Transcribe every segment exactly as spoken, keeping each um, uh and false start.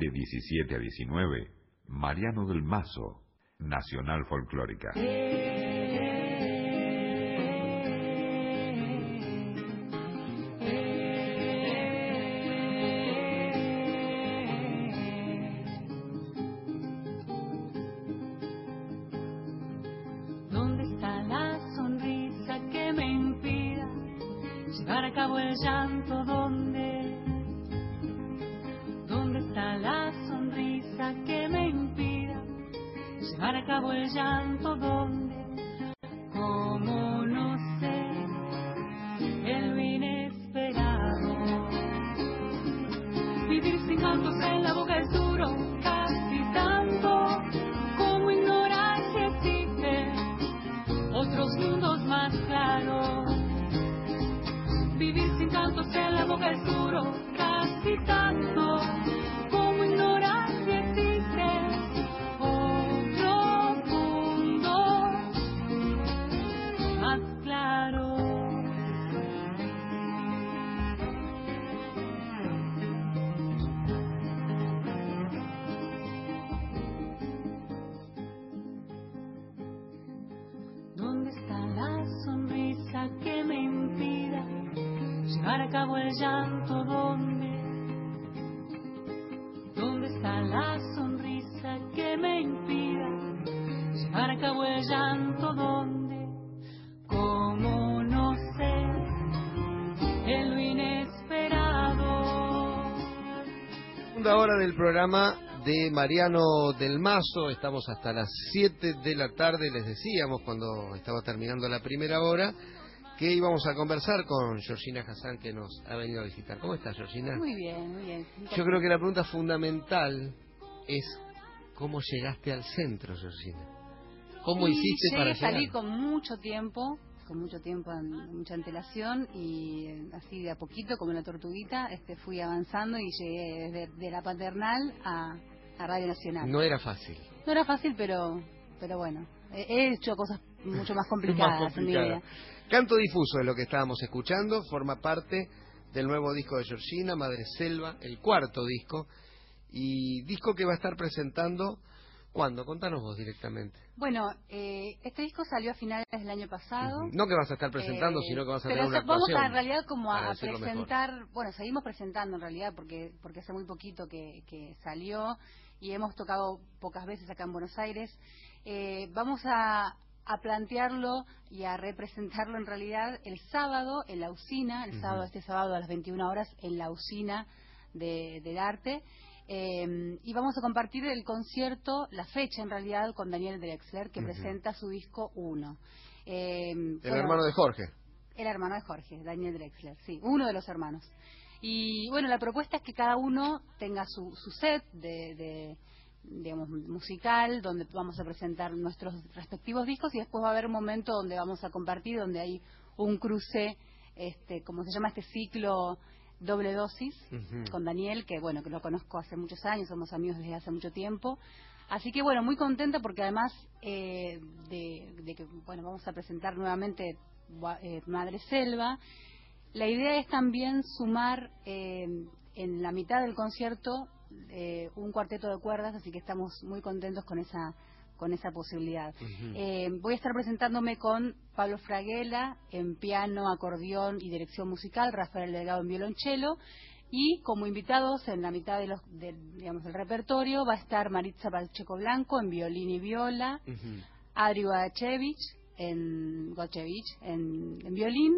De diecisiete a diecinueve, Mariano del Mazo, Nacional Folclórica. ¿Dónde está la sonrisa que me impida llevar a cabo el llanto? ¿Dónde? ¿Dónde está la sonrisa que me impida llevar a cabo el llanto? ¿Dónde? ¿Cómo no sé? En lo inesperado. Vivir sin cantos en la boca es duro, casi tanto como ignorar que existen otros mundos más claros. Vivir sin cantos en la boca es duro, casi tanto como ignorar que existen otros mundos más claros. ¿Dónde está la sonrisa que me impida llevar a cabo el llanto? ¿Dónde? ¿Dónde está la sonrisa que me impida llevar a cabo el llanto? ¿Dónde? ¿Cómo no sé? En lo inesperado. Segunda hora del programa de Mariano del Mazo. Estamos hasta las siete de la tarde. Les decíamos cuando estaba terminando la primera hora que íbamos a conversar con Georgina Hassan, que nos ha venido a visitar. ¿Cómo estás, Georgina? Muy bien, muy bien. Yo creo que la pregunta fundamental es ¿cómo llegaste al centro, Georgina? ¿Cómo y hiciste llegué, para llegar? Salí con mucho tiempo, con mucho tiempo, mucha antelación, y eh, así de a poquito, como una tortuguita, este, fui avanzando y llegué desde de la paternal a, a Radio Nacional. No era fácil. No era fácil, pero pero bueno, he, he hecho cosas mucho más complicadas, Más en mi complicada. vida. Canto Difuso es lo que estábamos escuchando, forma parte del nuevo disco de Georgina, Madre Selva, el cuarto disco, y disco que va a estar presentando, ¿cuándo? Contanos vos directamente. Bueno, eh, este disco salió a finales del año pasado. Uh-huh. No que vas a estar presentando, eh, sino que vas a pero tener una vamos actuación. a, en realidad, como a, a presentar, mejor. bueno, seguimos presentando en realidad, porque porque hace muy poquito que, que salió, y hemos tocado pocas veces acá en Buenos Aires. Eh, vamos a, a plantearlo y a representarlo en realidad el sábado en la usina, el uh-huh. sábado, este sábado a las veintiuna horas en la usina de, del arte. Eh, y vamos a compartir el concierto, la fecha en realidad, con Daniel Drexler, que uh-huh. presenta su disco uno. Eh, el bueno, hermano de Jorge. El hermano de Jorge, Daniel Drexler, sí, uno de los hermanos. Y bueno, la propuesta es que cada uno tenga su, su set de, de, digamos, musical, donde vamos a presentar nuestros respectivos discos, y después va a haber un momento donde vamos a compartir, donde hay un cruce, este, como se llama este ciclo, doble dosis, uh-huh. con Daniel, que bueno, que lo conozco hace muchos años, somos amigos desde hace mucho tiempo. Así que bueno, muy contenta porque además eh, de, de que, bueno, vamos a presentar nuevamente eh, Madre Selva. La idea es también sumar eh, en la mitad del concierto eh, un cuarteto de cuerdas, así que estamos muy contentos con esa con esa posibilidad. Uh-huh. Eh, voy a estar presentándome con Pablo Fraguela en piano, acordeón y dirección musical, Rafael Delgado en violonchelo, y como invitados en la mitad de los, de, digamos, del repertorio va a estar Maritza Pacheco Blanco en violín y viola, uh-huh. Adri Gachevich en, Gachevich en, en violín,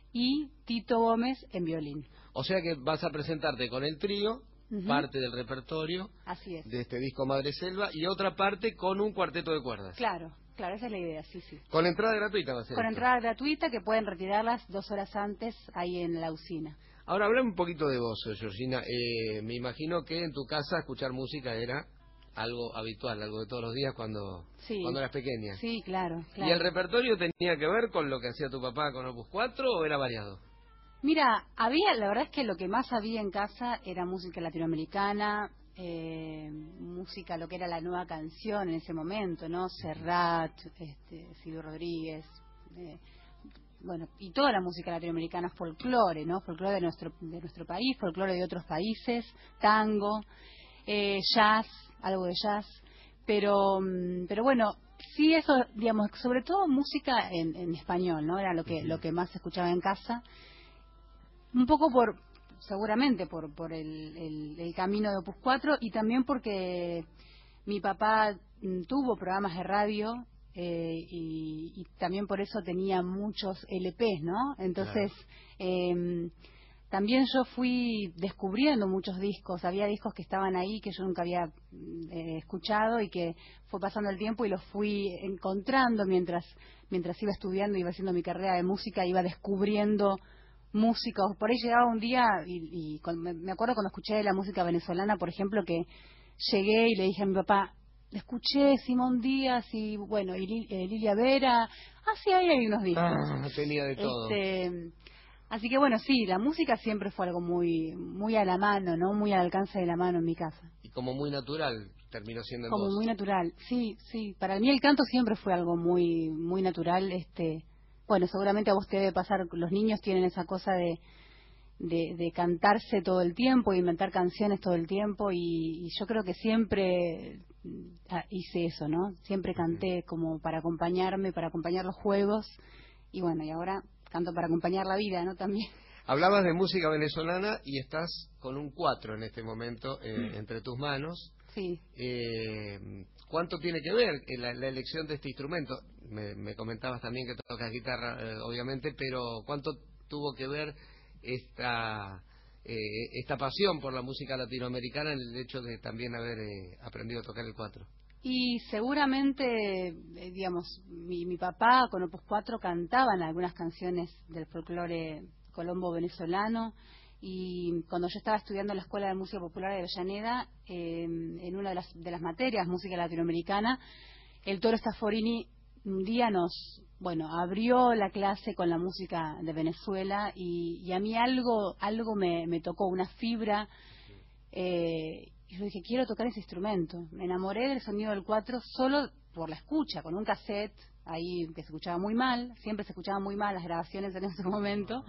y Tito Gómez en violín. O sea que vas a presentarte con el trío, uh-huh. parte del repertorio. Así es. De este disco Madre Selva, y otra parte con un cuarteto de cuerdas. Claro, claro, esa es la idea, sí, sí. ¿Con entrada gratuita va a ser Con esto? entrada gratuita, que pueden retirarlas dos horas antes ahí en la usina. Ahora, hablame un poquito de vos, Georgina. Eh, me imagino que en tu casa escuchar música era algo habitual, algo de todos los días cuando, sí. cuando eras pequeña. Sí, claro, claro. ¿Y el repertorio tenía que ver con lo que hacía tu papá con Opus cuatro o era variado? Mira, había, la verdad es que lo que más había en casa era música latinoamericana, eh, música, lo que era la nueva canción en ese momento, ¿no? Serrat, este, Silvio Rodríguez, eh, bueno, y toda la música latinoamericana, folclore, ¿no? Folclore de nuestro, de nuestro país, folclore de otros países, tango. eh, jazz, algo de jazz, pero mm, pero bueno, sí eso, digamos, sobre todo música en, en español, ¿no? Era lo que, lo que más escuchaba en casa. Un poco por, seguramente por, por el, el, el camino de Opus cuatro y también porque mi papá mm, tuvo programas de radio eh, y, y también por eso tenía muchos L Pes, ¿no? Entonces, claro. eh, también yo fui descubriendo muchos discos. Había discos que estaban ahí que yo nunca había eh, escuchado y que fue pasando el tiempo y los fui encontrando mientras, mientras iba estudiando, iba haciendo mi carrera de música, iba descubriendo músicos. Por ahí llegaba un día y, y con, me acuerdo cuando escuché la música venezolana, por ejemplo, que llegué y le dije a mi papá, escuché Simón Díaz y bueno, y Lil, eh, Lilia Vera, ah sí, ahí hay unos discos. Ah, tenía de todo. Este, así que bueno, sí, la música siempre fue algo muy muy a la mano, ¿no? Muy al alcance de la mano en mi casa. Y como muy natural terminó siendo en Como vos. muy natural, sí, sí. Para mí el canto siempre fue algo muy muy natural. Este, bueno, seguramente a vos te debe pasar, los niños tienen esa cosa de De, de cantarse todo el tiempo, inventar canciones todo el tiempo y, y yo creo que siempre ah, hice eso, ¿no? Siempre canté como para acompañarme, para acompañar los juegos y bueno, y ahora canto para acompañar la vida, ¿no? También. Hablabas de música venezolana y estás con un cuatro en este momento eh, entre tus manos. Sí. Eh, ¿Cuánto tiene que ver la, la elección de este instrumento? Me, me comentabas también que tocas guitarra, eh, obviamente, pero ¿cuánto tuvo que ver esta eh, esta pasión por la música latinoamericana en el hecho de también haber eh, aprendido a tocar el cuatro? Y seguramente, eh, digamos, mi, mi papá con Opus cuatro cantaban algunas canciones del folclore colombo venezolano y cuando yo estaba estudiando en la Escuela de Música Popular de Avellaneda, eh, en una de las, de las materias, música latinoamericana, el Toro Stafforini un día nos, bueno, abrió la clase con la música de Venezuela y, y a mí algo algo me, me tocó, una fibra, eh, y yo dije, quiero tocar ese instrumento. Me enamoré del sonido del cuatro solo por la escucha, con un cassette ahí que se escuchaba muy mal, siempre se escuchaban muy mal las grabaciones en ese momento.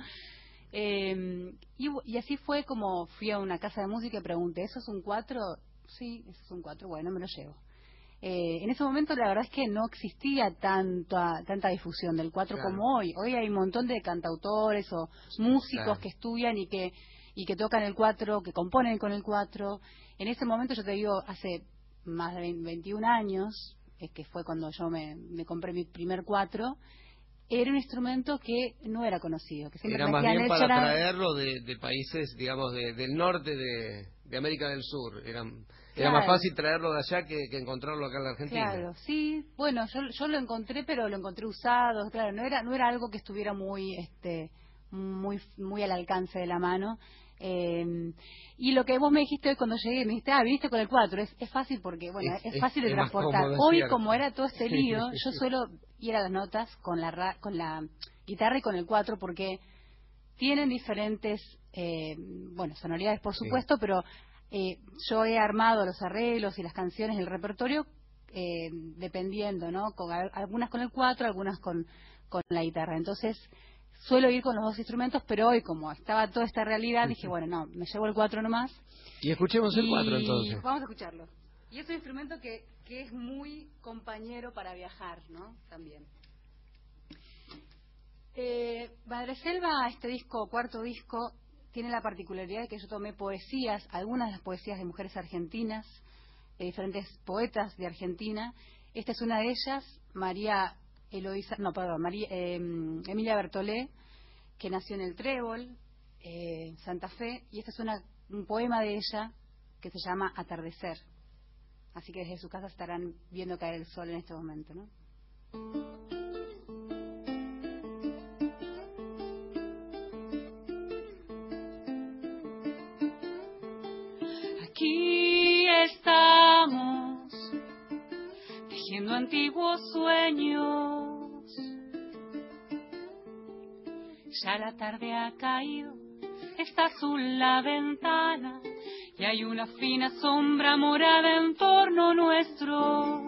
Eh, y, y así fue como fui a una casa de música y pregunté, ¿eso es un cuatro? Sí, eso es un cuatro, bueno, me lo llevo. Eh, en ese momento la verdad es que no existía tanta tanta difusión del cuatro, claro, como hoy. Hoy hay un montón de cantautores o sí, músicos, claro, que estudian y que y que tocan el cuatro, que componen con el cuatro. En ese momento, yo te digo, hace más de veintiún años, eh, que fue cuando yo me, me compré mi primer cuatro, era un instrumento que no era conocido. Que siempre era me más bien para era... traerlo de, de países, digamos, de, del norte de, de América del Sur. Eran... Era Claro. más fácil traerlo de allá que, que encontrarlo acá en la Argentina. Claro, sí. Bueno, yo, yo lo encontré, pero lo encontré usado. Claro, no era no era algo que estuviera muy este muy muy al alcance de la mano. Eh, y lo que vos me dijiste hoy cuando llegué, me dijiste, ah, viniste con el cuatro. Es, es fácil porque, bueno, es, es fácil de es transportar. cómodo, Hoy, cierto. como era todo este lío, yo suelo ir a las notas con la ra con la guitarra y con el cuatro porque tienen diferentes, eh, bueno, sonoridades, por supuesto, sí, pero Eh, yo he armado los arreglos y las canciones, el repertorio, eh, dependiendo, ¿no? Con, algunas con el cuatro, algunas con, con la guitarra. Entonces, suelo ir con los dos instrumentos, pero hoy, como estaba toda esta realidad, dije, bueno, no, me llevo el cuatro nomás. Y escuchemos el cuatro, y entonces. Vamos a escucharlo. Y es un instrumento que, que es muy compañero para viajar, ¿no? También. Eh, Madreselva, este disco, cuarto disco, tiene la particularidad de que yo tomé poesías, algunas de las poesías de mujeres argentinas, de diferentes poetas de Argentina. Esta es una de ellas, María Eloísa, no, perdón, María, eh, Emilia Bertolé, que nació en el Trébol, eh, Santa Fe, y este es una, un poema de ella que se llama Atardecer. Así que desde su casa estarán viendo caer el sol en este momento, ¿no? Aquí estamos, tejiendo antiguos sueños. Ya la tarde ha caído, está azul la ventana y hay una fina sombra morada en torno nuestro.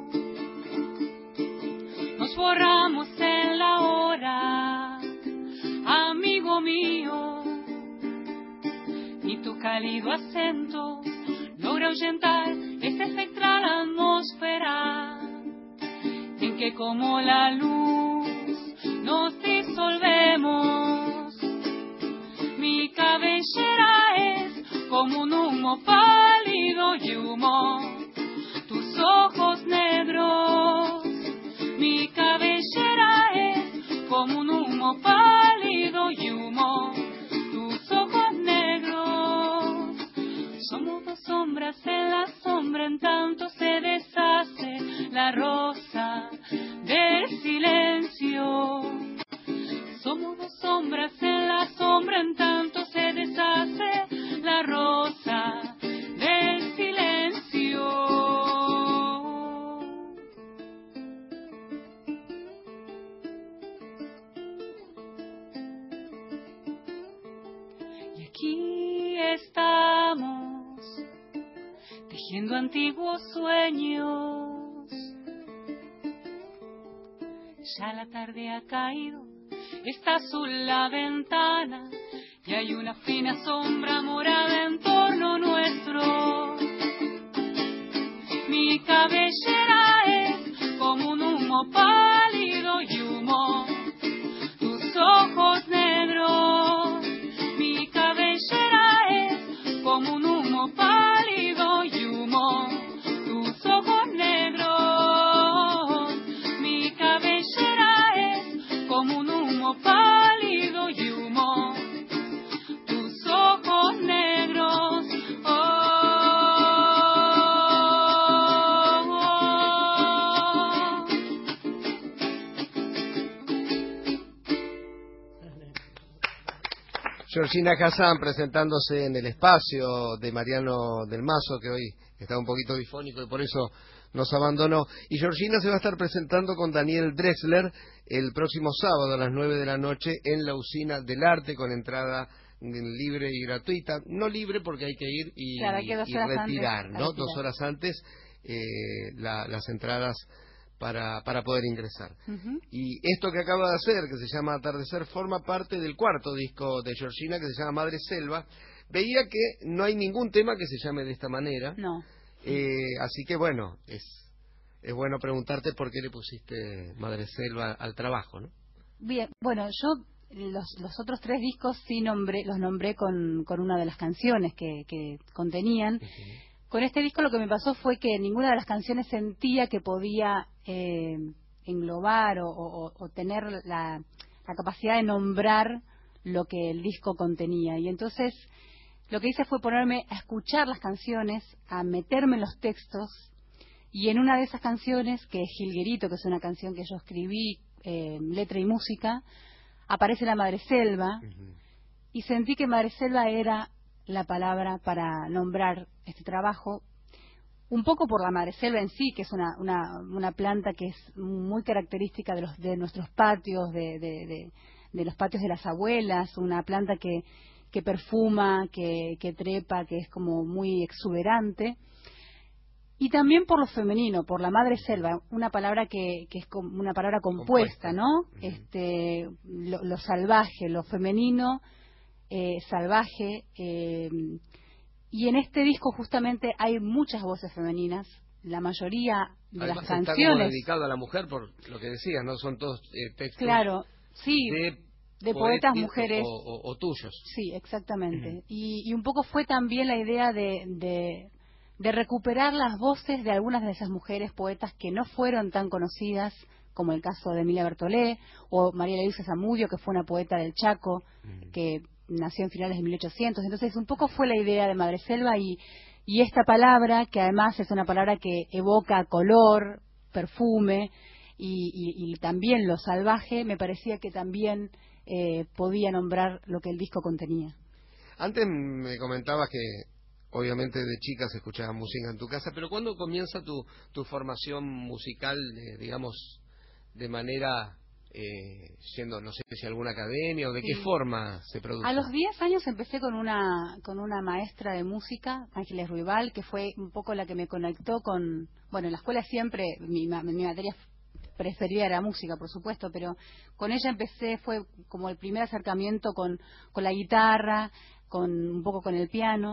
Nos borramos en la hora, amigo mío, y tu cálido acento logra logra ahuyentar esa espectral atmósfera en que como la luz nos disolvemos. Mi cabellera es como un humo pálido y humo, tus ojos negros. Mi cabellera es como un humo pálido y humo, tus ojos negros. Somos dos sombras en la sombra, en tanto se deshace la rosa del silencio. Somos dos sombras en la sombra, en tanto se deshace la rosa del silencio. Y aquí estamos, tejiendo antiguos sueños. Ya la tarde ha caído, está azul la ventana y hay una fina sombra morada en torno nuestro. Mi cabellera es como un humo pálido y humo, tus ojos negros. Mi cabellera es como un humo pálido y humo, tus ojos negros. Mi cabellera es como un humo pálido y humo, tus ojos negros. Oh, oh, oh. Georgina Hassan presentándose en el espacio de Mariano del Mazo, que hoy está un poquito difónico y por eso nos abandonó. Y Georgina se va a estar presentando con Daniel Drexler el próximo sábado a las nueve de la noche en la Usina del Arte, con entrada libre y gratuita. No libre porque hay que ir y, Claro, hay que dos y horas retirar, antes, ¿no? retirar. Dos horas antes eh, la- las entradas para, para poder ingresar. Ujú. Y esto que acaba de hacer, que se llama Atardecer, forma parte del cuarto disco de Georgina, que se llama Madre Selva. Veía que no hay ningún tema que se llame de esta manera. No. Eh, así que bueno, es, es bueno preguntarte por qué le pusiste Madre Selva al trabajo, ¿no? Bien, bueno, yo los, los otros tres discos sí nombré, los nombré con, con una de las canciones que, que contenían. Con este disco lo que me pasó fue que ninguna de las canciones sentía que podía eh, englobar o, o- o tener la, la capacidad de nombrar lo que el disco contenía. Y entonces lo que hice fue ponerme a escuchar las canciones, a meterme en los textos, y en una de esas canciones, que es Jilguerito, que es una canción que yo escribí, eh, letra y música, aparece la Madre Selva, y sentí que Madre Selva era la palabra para nombrar este trabajo, un poco por la madreselva en sí, que es una, una, una planta que es muy característica de, los, de nuestros patios, de, de, de, de los patios de las abuelas, una planta que, que perfuma, que, que trepa, que es como muy exuberante. Y también por lo femenino, por la madre selva, una palabra que, que es como una palabra compuesta, Compuesta. ¿no? Ujú. Este, lo, lo salvaje, lo femenino, eh, salvaje. Eh, y en este disco justamente hay muchas voces femeninas, la mayoría de Además las está como canciones. dedicado a la mujer por lo que decías, ¿no? Son todos eh, textos Claro, sí, de, de poetas poetis mujeres. o, o- o tuyos. Sí, exactamente. Y, y un poco fue también la idea de, de, de recuperar las voces de algunas de esas mujeres poetas que no fueron tan conocidas, como el caso de Emilia Bertolé, o María Luisa Zamudio, que fue una poeta del Chaco, que nació en finales de mil ochocientos. Entonces, un poco fue la idea de Madre Selva, y, y esta palabra, que además es una palabra que evoca color, perfume, y, y- y también lo salvaje, me parecía que también eh, podía nombrar lo que el disco contenía. Antes me comentabas que obviamente de chicas escuchabas música en tu casa, pero ¿cuándo comienza tu, tu formación musical, eh, digamos, de manera, eh, yendo, no sé si a alguna academia o de qué Sí. forma se produce? A los diez años empecé con una con una maestra de música, Ángeles Ruibal, que fue un poco la que me conectó con... Bueno, en la escuela siempre mi, ma- mi materia preferida era música, por supuesto, pero con ella empecé, fue como el primer acercamiento con, con la guitarra, con un poco con el piano.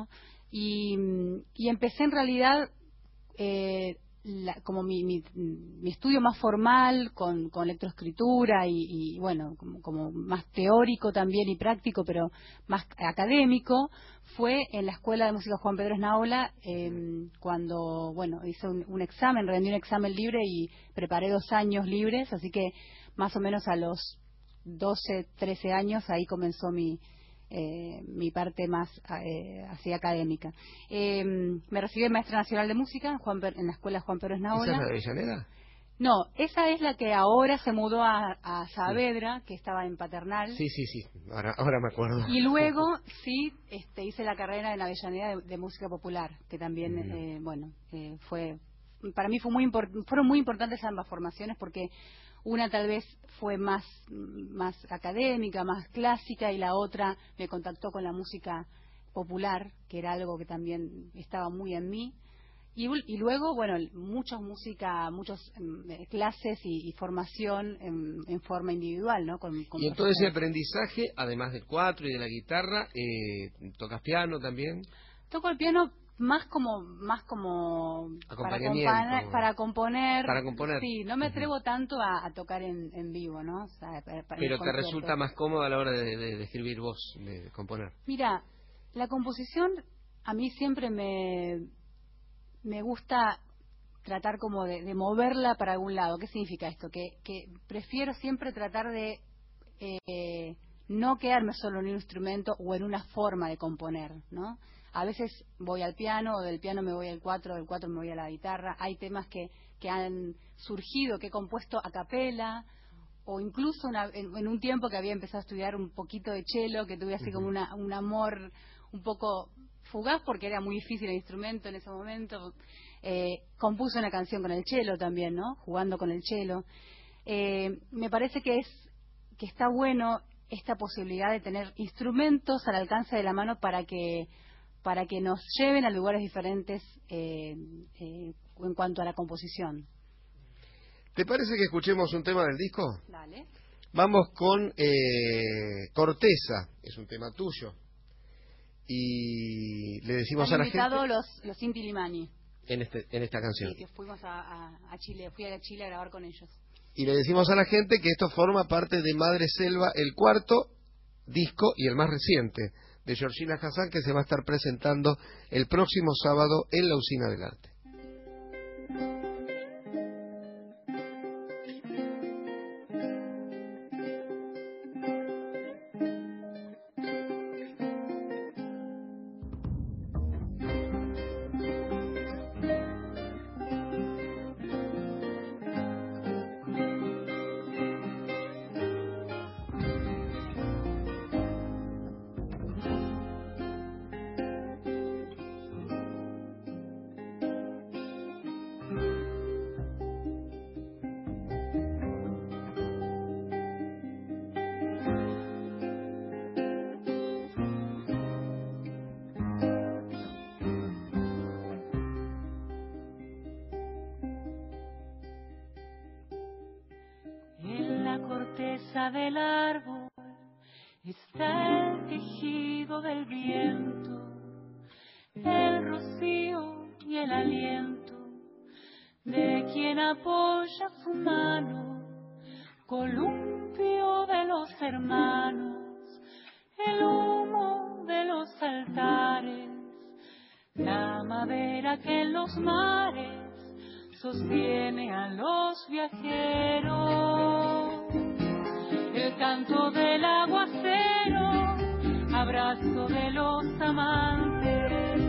Y, y empecé en realidad eh, la, como mi, mi, mi estudio más formal con, con lectoescritura y, y bueno, como, como más teórico también y práctico, pero más académico, fue en la Escuela de Música Juan Pedro Esnaola, eh, cuando, bueno, hice un, un examen, rendí un examen libre y preparé dos años libres, así que más o menos a los doce, trece años ahí comenzó mi Eh, mi parte más eh, así académica. Eh, me recibí de maestra nacional de música en, Juan Per- en la escuela Juan Pedro Esnaola. ¿Esa es la de Avellaneda? No, esa es la que ahora se mudó a, a Saavedra, que estaba en Paternal. Sí, sí, sí, ahora, ahora me acuerdo. Y luego sí este, hice la carrera en Avellaneda de, de música popular, que también, Uh-huh. eh, bueno, eh, fue para mí fue muy import- fueron muy importantes ambas formaciones porque una tal vez fue más, más académica, más clásica, y la otra me contactó con la música popular, que era algo que también estaba muy en mí. Y, y luego, bueno, muchas música, muchas eh, clases y, y formación en, en forma individual, ¿no? Con, con y en todo ese aprendizaje, además del cuatro y de la guitarra, eh, ¿tocas piano también? Toco el piano más como más como para, Acompañamiento. para componer Para componer. Sí, no me atrevo uh-huh. tanto a, a tocar en, en vivo, ¿no? O sea, para, para pero te resulta más cómodo a la hora de, de, de escribir vos, de componer. Mira, la composición a mí siempre me me gusta tratar como de, de moverla para algún lado. ¿Qué significa esto? Que, que prefiero siempre tratar de eh, no quedarme solo en un instrumento o en una forma de componer, ¿no? A veces voy al piano, o del piano me voy al cuatro, del cuatro me voy a la guitarra. Hay temas que, que han surgido, que he compuesto a capela, o incluso una, en, en un tiempo que había empezado a estudiar un poquito de cello, que tuve así uh-huh. como una, un amor un poco fugaz porque era muy difícil el instrumento en ese momento. Eh, compuse una canción con el cello también, ¿no? Jugando con el cello. Eh, me parece que es que está bueno esta posibilidad de tener instrumentos al alcance de la mano para que para que nos lleven a lugares diferentes eh, eh, en cuanto a la composición. ¿Te parece que escuchemos un tema del disco? Dale. Vamos con eh, Corteza, es un tema tuyo. Y le decimos Han a la gente... los, los Inti Limani. En, este, en esta canción. Sí, que fuimos a, a, a Chile, fui a Chile a grabar con ellos. Y le decimos a la gente que esto forma parte de Madre Selva, el cuarto disco y el más reciente de Georgina Hassan, que se va a estar presentando el próximo sábado en la Usina del Arte. Del árbol está el tejido del viento, el rocío y el aliento de quien apoya su mano, columpio de los hermanos, el humo de los altares, la madera que en los mares sostiene a los viajeros. El canto del aguacero, abrazo de los amantes.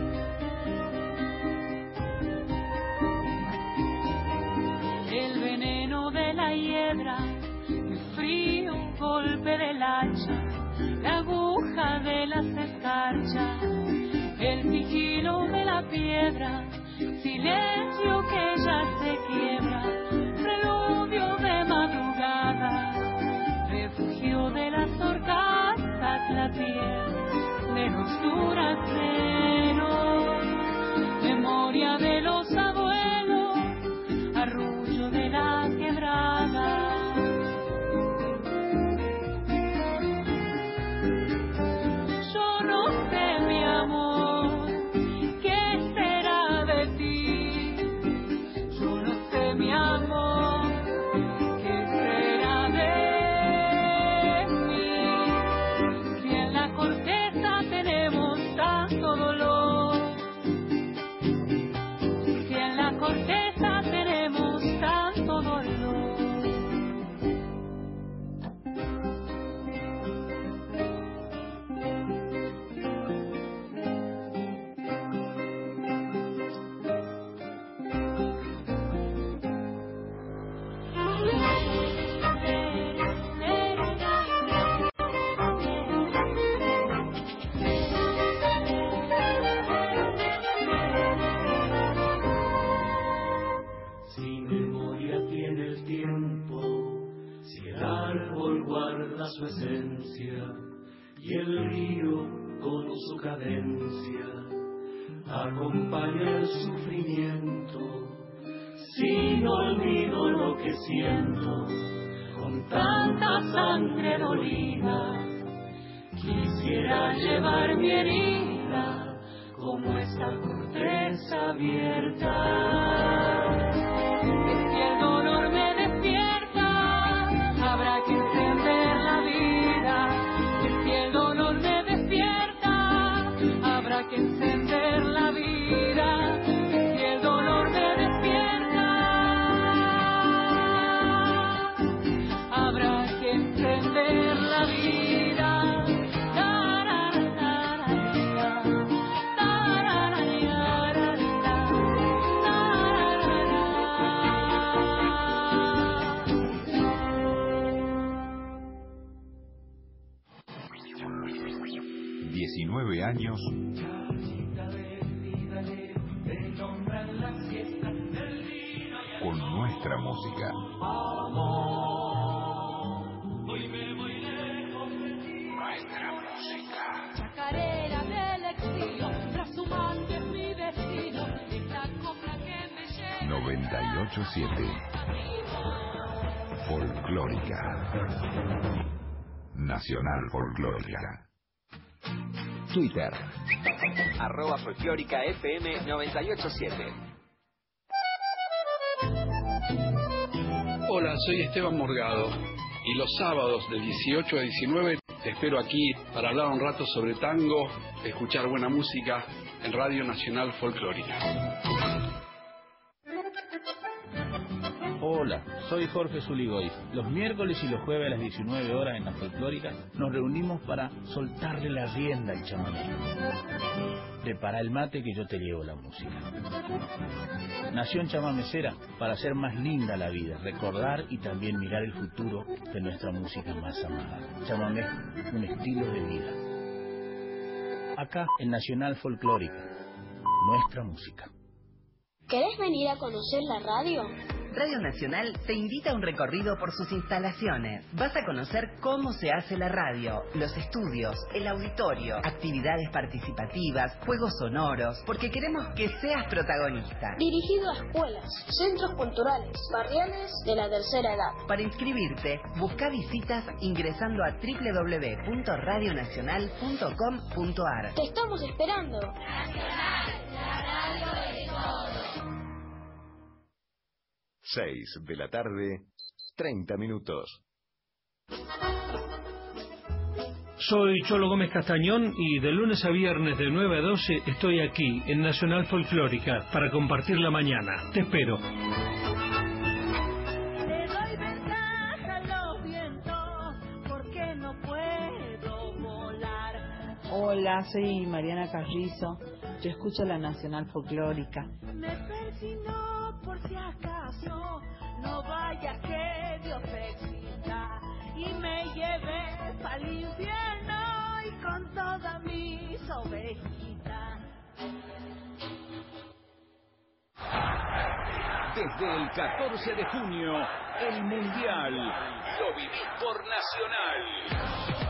El veneno de la hiedra, el frío golpe del hacha, la aguja de las escarchas, el sigilo de la piedra, silencio que ya se quiebra, preludio de madrugada. Refugio de las orcasas, la piel de los duraceros, memoria de los abuelos, arrullo de la quebrada. Yo no sé, mi amor, mi amor, ¿qué será de mí? Si en la corteza tenemos tanto dolor, si en la corteza tenemos tanto dolor. Su esencia y el río con su cadencia acompaña el sufrimiento. Si no olvido lo que siento con tanta sangre dolida, quisiera llevar mi herida como esta corteza abierta. Si el dolor me despierta, habrá que encender la vida. Que si el dolor me despierta, habrá que encender la vida. Que si el dolor me despierta, habrá que encender la vida. diecinueve años con nuestra música. Nuestra música. Chacarera del exilio, trashumante es mi destino, esta copla que me llena. noventa y ocho siete Folclórica. Nacional Folclórica. Twitter, arroba folclórica F M noventa y ocho siete. Hola, soy Esteban Morgado y los sábados de dieciocho a diecinueve te espero aquí para hablar un rato sobre tango, escuchar buena música en Radio Nacional Folclórica. Hola, soy Jorge Zuligoy. Los miércoles y los jueves a las diecinueve horas en la Folclórica nos reunimos para soltarle la rienda al chamamé. Prepara el mate que yo te llevo la música. Nación chamamecera para hacer más linda la vida, recordar y también mirar el futuro de nuestra música más amada. Chamamé, un estilo de vida. Acá en Nacional Folclórica, nuestra música. ¿Querés venir a conocer la radio? Radio Nacional te invita a un recorrido por sus instalaciones. Vas a conocer cómo se hace la radio, los estudios, el auditorio, actividades participativas, juegos sonoros, porque queremos que seas protagonista. Dirigido a escuelas, centros culturales, barriales de la tercera edad. Para inscribirte, busca visitas ingresando a doble u doble u doble u punto radio nacional punto com punto a r. Te estamos esperando. Nacional, la radio de todos. seis de la tarde, treinta minutos. Soy Cholo Gómez Castañón y de lunes a viernes de nueve a doce estoy aquí en Nacional Folclórica para compartir la mañana. Te espero. Le doy ventaja a los vientos porque no puedo volar. Hola, soy Mariana Carrizo. Yo escucho la Nacional Folclórica. Me persino por si acaso, no vaya que Dios exista y me lleve pa'l infierno y con todas mis ovejitas. Desde el catorce de junio, el Mundial lo vivís por Nacional.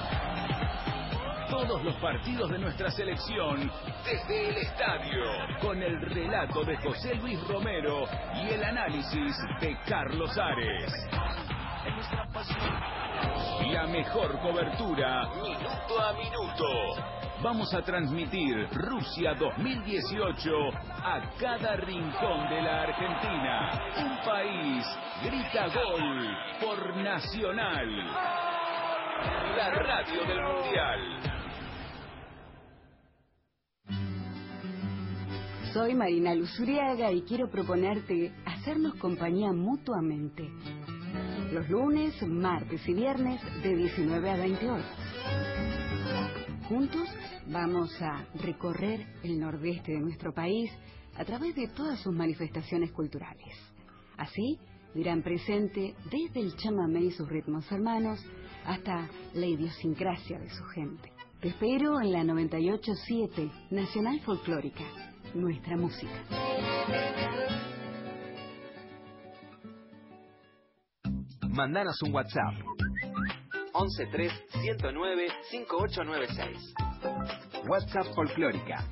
Todos los partidos de nuestra selección desde el estadio, con el relato de José Luis Romero y el análisis de Carlos Ares. en nuestra pasión. La mejor cobertura, minuto a minuto. Vamos a transmitir Rusia dos mil dieciocho a cada rincón de la Argentina. Un país grita gol por Nacional, la radio del Mundial. Soy Marina Luzuriaga y quiero proponerte hacernos compañía mutuamente. Los lunes, martes y viernes de diecinueve a veinte horas. Juntos vamos a recorrer el nordeste de nuestro país a través de todas sus manifestaciones culturales. Así dirán presente desde el chamamé y sus ritmos hermanos hasta la idiosincrasia de su gente. Te espero en la noventa y ocho punto siete Nacional Folclórica, nuestra música. Mandanos un WhatsApp. once tres ciento nueve cinco ocho nueve seis. WhatsApp Folclórica.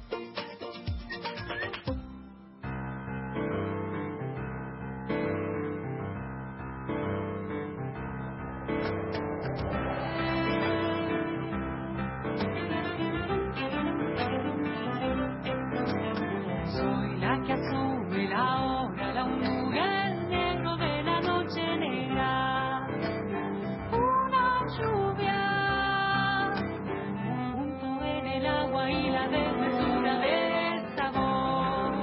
Soy la que asume la hora, la hondura, el negro de la noche negra. Una lluvia, un punto en el agua y la desmesura del sabor.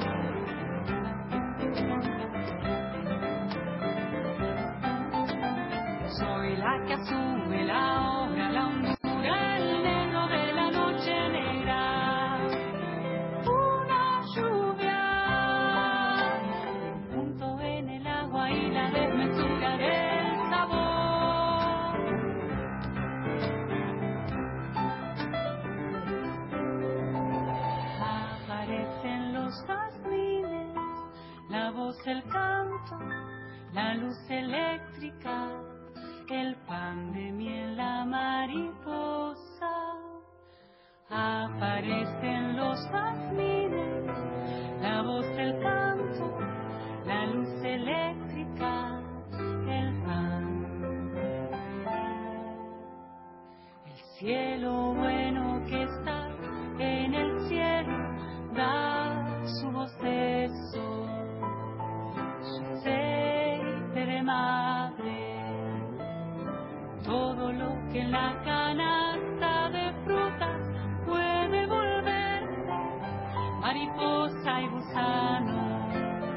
Soy la que asume la hora, la hondura, el negro de la noche negra. Una lluvia, un punto en el agua y la desmesura del sabor. Aparecen los jazmines, la voz, el canto, la luz eléctrica, el pan de miel, la mariposa. Aparecen los jazmines, la voz, el canto, la luz eléctrica, el pan. El cielo bueno que está en el cielo da su bostezo, su aceite de madre. Todo lo que en la canasta de frutas puede volverse mariposa y gusano.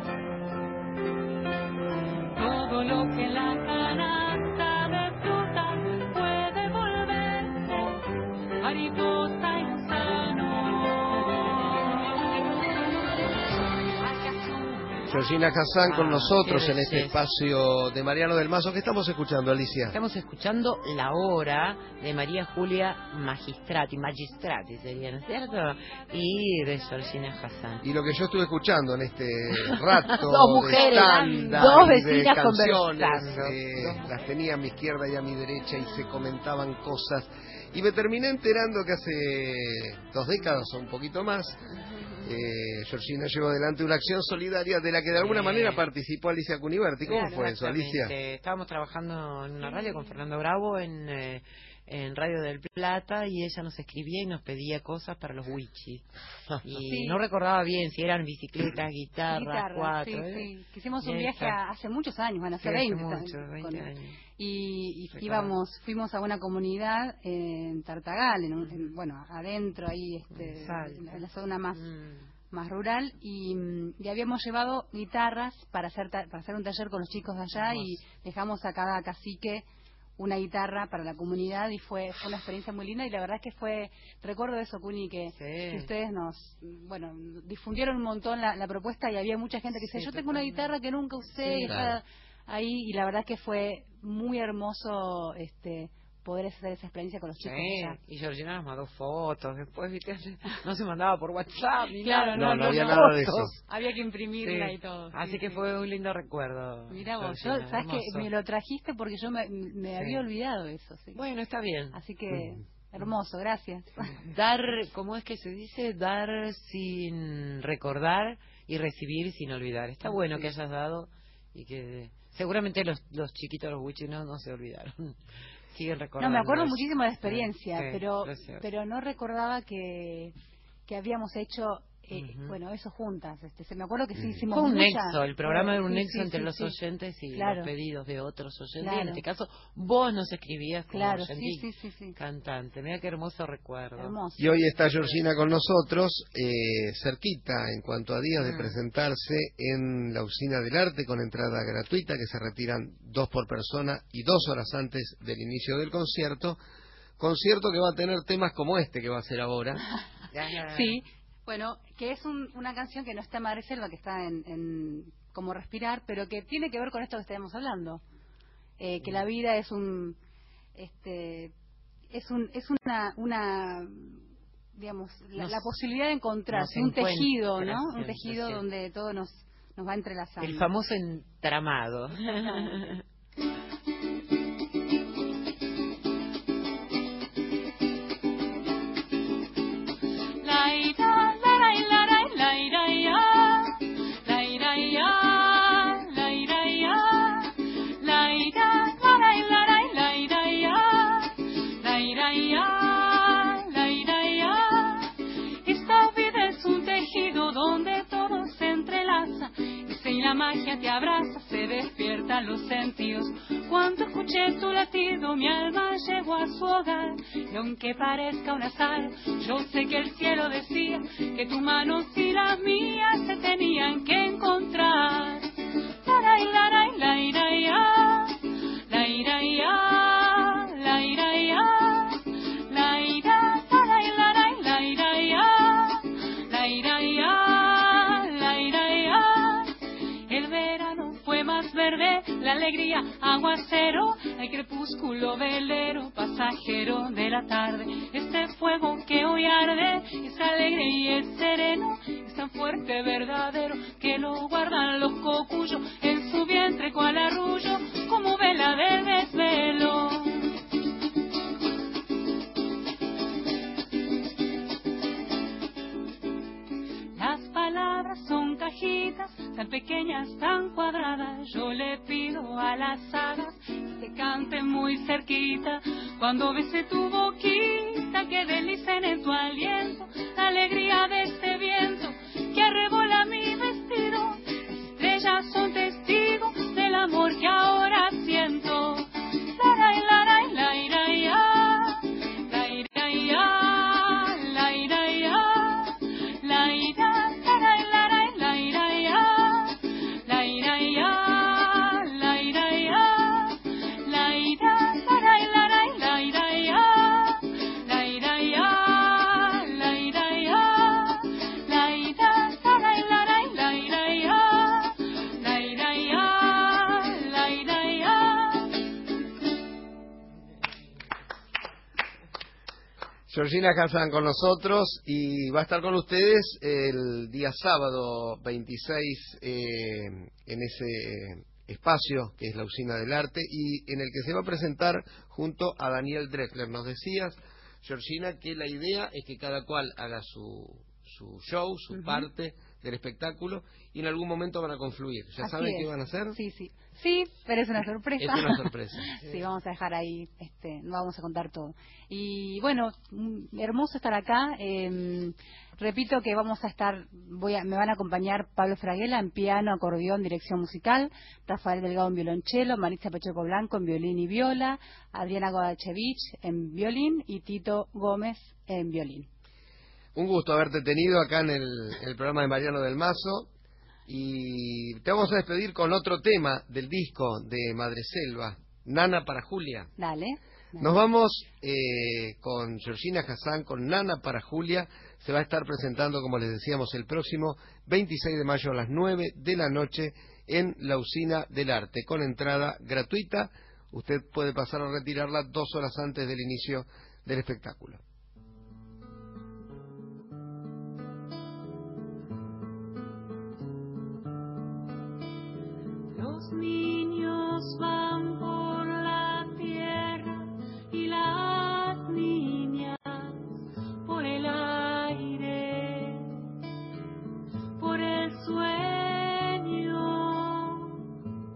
Todo lo que en la canasta de frutas puede volverse mariposa y gusano. Georgina Hassan con nosotros en este espacio de Mariano del Mazo. ¿Qué estamos escuchando, Alicia? Estamos escuchando La Hora de María Julia Magistrati, Magistrati sería, ¿no es cierto? Y de Georgina Hassan. Y lo que yo estuve escuchando en este rato dos mujeres, de stand-up dos y de vecinas canciones, conversando. eh, las tenía a mi izquierda y a mi derecha y se comentaban cosas. Y me terminé enterando que hace dos décadas o un poquito más, Eh, Georgina llevó adelante una acción solidaria de la que de alguna manera participó Alicia Cuniverti. ¿Cómo Claro, fue eso, Alicia? Estábamos trabajando en una radio con Fernando Bravo en, eh, en Radio del Plata y ella nos escribía y nos pedía cosas para los wichis. Y Sí. no recordaba bien si eran bicicletas, guitarras, Guitarra, cuatro. sí, ¿eh? sí. Que hicimos un Y viaje esa- a- hace muchos años, van a Sí, ser hace veinte. mucho, con- veinte con- años. Y, y Recuerdo. íbamos, fuimos a una comunidad en Tartagal, en un- en- bueno, adentro ahí, este, Salta. en la- en la zona más Mm. más rural y, mm, y habíamos llevado guitarras para hacer ta- para hacer un taller con los chicos de allá y dejamos a cada cacique una guitarra para la comunidad y fue, fue una experiencia muy linda y la verdad es que fue, recuerdo eso, Cuni, que, que ustedes nos, bueno, difundieron un montón la, la propuesta y había mucha gente que decía, Sí, yo tengo una guitarra que nunca usé Sí, y claro. está ahí y la verdad es que fue muy hermoso este poder hacer esa experiencia con los chicos Sí, allá. y Georgina nos mandó fotos, después ¿viste? No se mandaba por WhatsApp ni Claro, nada. no, no había nada de eso. Había que imprimirla Sí. y todo. Así sí, que sí. fue un lindo recuerdo. Mira vos, yo, Georgina, sabes que hermoso. me lo trajiste porque yo me, me Sí. había olvidado eso. Sí. Bueno, está bien. Así que hermoso, gracias. Dar, ¿cómo es que se dice? Dar sin recordar y recibir sin olvidar. Está bueno Sí. que hayas dado y que seguramente los, los chiquitos, los wichis, no, no se olvidaron. Siguen recordando. No, me acuerdo eso. muchísimo de la experiencia, Sí, pero gracias. pero no recordaba que, que habíamos hecho... Eh, Ujú. Bueno, eso juntas. Este, se me acuerdo que sí hicimos Fue un mucha- nexo, el programa era un Sí, nexo sí, entre sí, los sí. oyentes y Claro. los pedidos de otros oyentes. Claro. Y en este caso, vos nos escribías como Claro, oyente sí, y sí, sí, sí. cantante. Mira qué hermoso recuerdo. Hermoso. Y hoy está Georgina con nosotros, eh, cerquita en cuanto a días de Mm. presentarse en la Usina del Arte con entrada gratuita, que se retiran dos por persona y dos horas antes del inicio del concierto. Concierto que va a tener temas como este que va a ser ahora. Sí, bueno, que es un- una canción que no está en Madre Selva, que está en, en Como Respirar, pero que tiene que ver con esto que estábamos hablando. Eh, que la vida es un... este es un es una una digamos la, Nos- la posibilidad de encontrarse nos un tejido, encuentra ¿no? Un siempre, tejido sí. donde todo nos nos va entrelazando. El famoso entramado. Exactamente. La ira, la ra, la ra, la ira, ya. La ira, ya. La ira, ya. La ira, la ra, la ra, la ira, ya. La ira, ya. La ira, ya. Esta vida es un tejido donde todo se entrelaza. Y si la magia te abraza, se despiertan los sentidos. Cuando escuché tu latido, mi alma llegó a su hogar. Y aunque parezca un azar, yo sé que el cielo decía que tus manos y las mías se tenían que encontrar. La ira, la la ira, ya. La ira, ya. La ira, ya. La ira, la la la ira, ya. La ira, ya. La ira, ya. El verano fue más verde, la alegría aguacero, el crepúsculo velero, pasajero de la tarde. Este fuego que hoy arde es alegre y es sereno, es tan fuerte, verdadero, que lo guardan los cocuyos en su vientre cual arrullo, como vela de desvelo. Las palabras son cajitas tan pequeñas, tan cuadradas. Yo le pido a las hadas que canten muy cerquita. Cuando bese tu boquita, que deslicen en tu aliento la alegría de este viento que arrebola mi vestido. Las estrellas son testigos del amor que ahora siento. La ira, la la ira, ya. La ira, ya. La ira, ya. La ira, la la la la ira, ya. La ira, ya. La ira, ya. La ira, la la la la ira, ya. La ira, ya. La ira, ya. La ira, la la la la ira, ya. La ira, ya. La ira, ya. Georgina Hassan con nosotros y va a estar con ustedes el día sábado veintiséis eh, en ese espacio que es la Usina del Arte y en el que se va a presentar junto a Daniel Drexler. Nos decías, Georgina, que la idea es que cada cual haga su, su show, su Ujú. parte del espectáculo y en algún momento van a confluir. ¿Ya Así saben es. qué van a hacer? Sí, sí. Sí, pero es una sorpresa. Es una sorpresa. Sí, vamos a dejar ahí, este, no vamos a contar todo. Y bueno, mm, hermoso estar acá. Eh, repito que vamos a estar, voy a, me van a acompañar Pablo Fraguela en piano, acordeón, dirección musical, Rafael Delgado en violonchelo, Maritza Pacheco Blanco en violín y viola, Adriana Godachevich en violín y Tito Gómez en violín. Un gusto haberte tenido acá en el, en el programa de Mariano del Mazo y te vamos a despedir con otro tema del disco de Madre Selva, Nana para Julia. Dale. dale. Nos vamos eh, con Georgina Hassan, con Nana para Julia. Se va a estar presentando, como les decíamos, el próximo veintiséis de mayo a las nueve de la noche en la Usina del Arte, con entrada gratuita. Usted puede pasar a retirarla dos horas antes del inicio del espectáculo. Los niños van por la tierra y las niñas por el aire, por el sueño.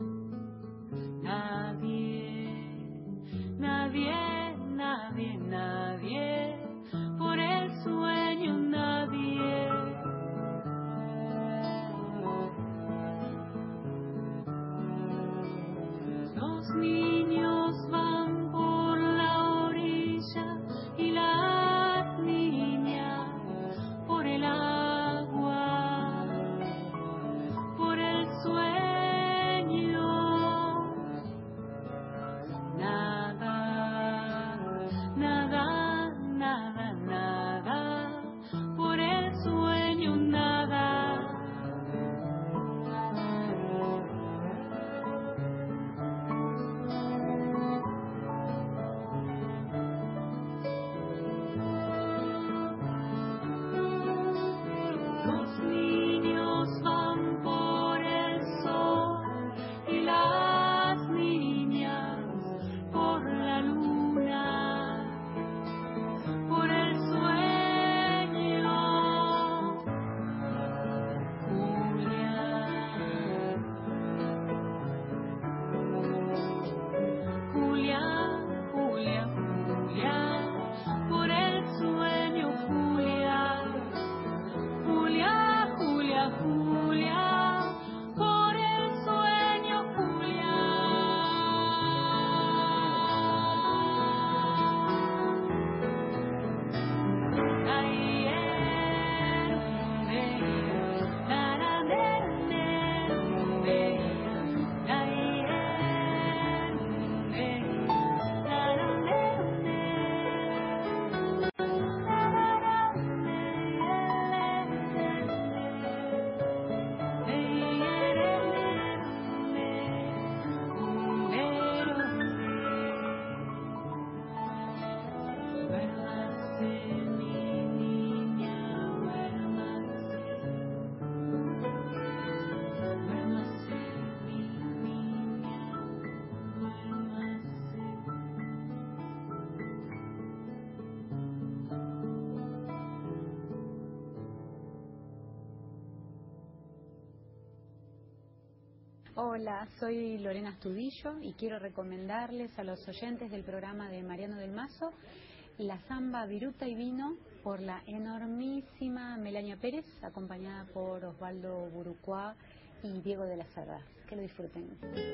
Hola, soy Lorena Astudillo y quiero recomendarles a los oyentes del programa de Mariano del Mazo la samba Viruta y Vino por la enormísima Melania Pérez, acompañada por Osvaldo Burucuá y Diego de la Cerda. Que lo disfruten.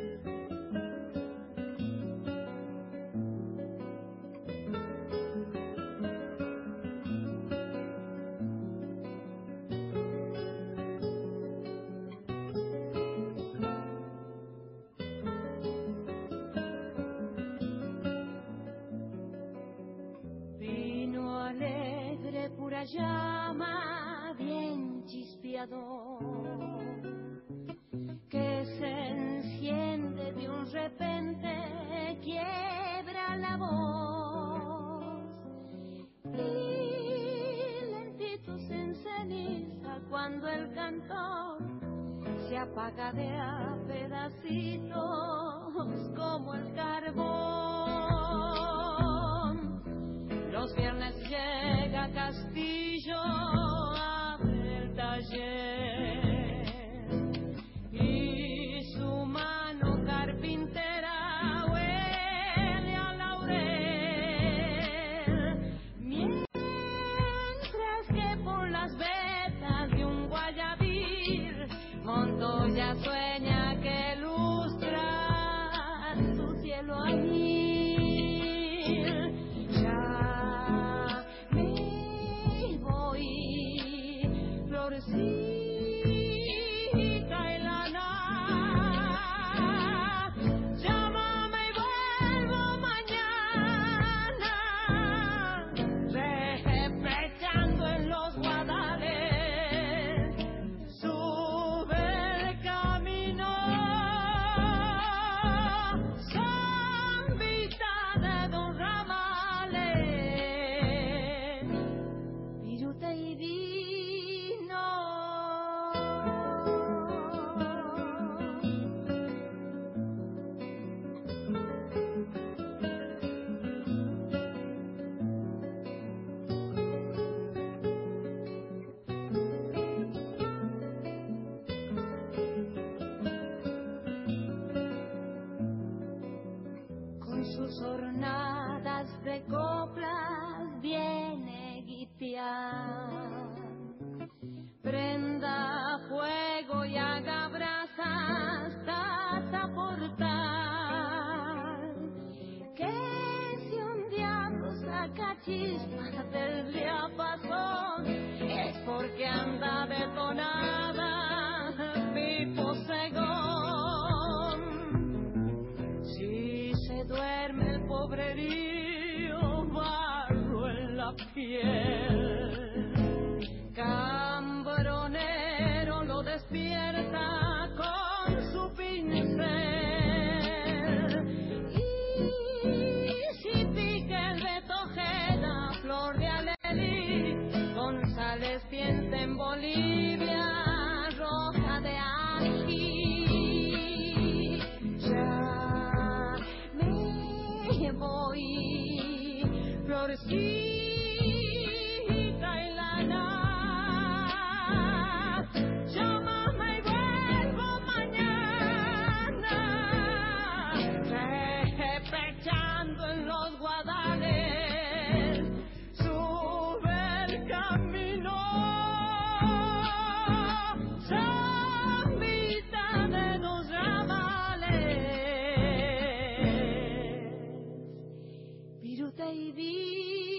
Llama bien chispeador que se enciende de un repente, quiebra la voz y lentito se enceniza cuando el cantor se apaga de a pedacitos como el carbón. Los viernes llega Castillo, abre el taller y su mano carpintera huele a laurel, mientras que por las vetas de un guayabir Montoya sueña que lustra su cielo ahí. De coplas viene guipiar, prenda fuego y haga brasas hasta portar, que si un diablo saca chispas del diapasón es porque anda detonada mi posegón. Si se duerme el pobrerío piel, cambronero lo despierta con su pincel, y si pique el betojeda, flor de alelí, González piensa en Bolivia, roja de ají. Ya me voy, florecita. Viruta y vino.